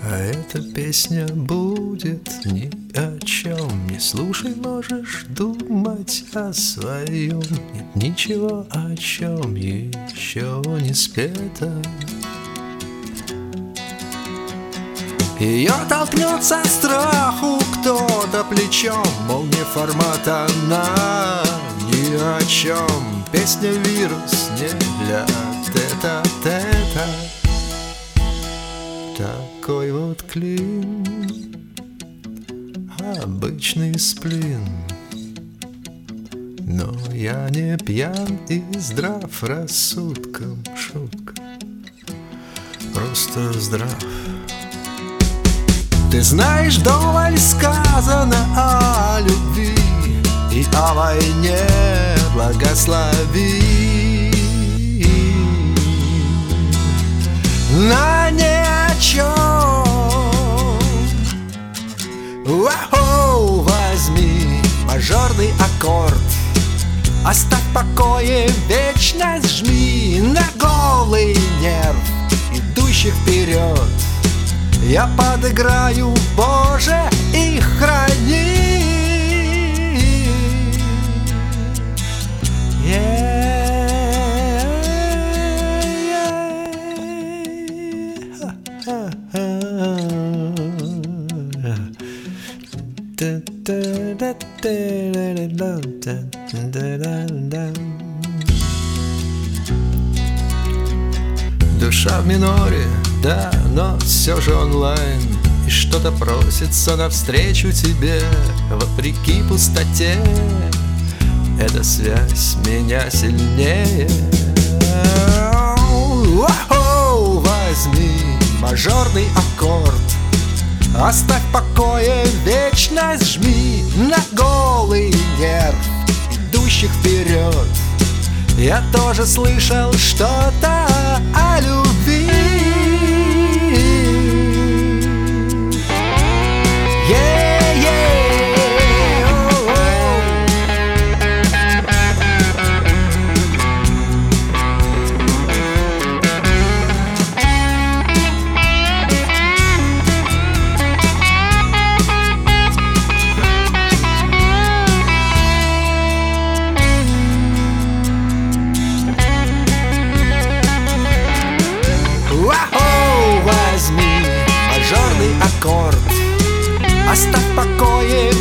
А эта песня будет ни о чем. Не слушай, можешь думать о своем. Нет ничего, о чем еще не спето. Ее толкнет со страху кто-то плечом, мол, не формат она, ни о чем. Песня вирус не для тета-тета. Такой вот клин, обычный сплин. Но я не пьян и здрав рассудком, шутка, просто здрав. Ты знаешь, вдоволь сказано о любви и о войне благослови. На ни о чем. Воу, возьми мажорный аккорд, оставь в покое вечность, жми на голый нерв идущих вперед. Я подыграю, Боже, и храни. Душа в миноре, да, но все же онлайн. И что-то просится навстречу тебе, вопреки пустоте. Эта связь меня сильнее. Воу, возьми мажорный аккорд, оставь в покое вечность, жми на голый нерв идущих вперед. Я тоже слышал что-то о любви. Возьми мажорный аккорд, оставь в покое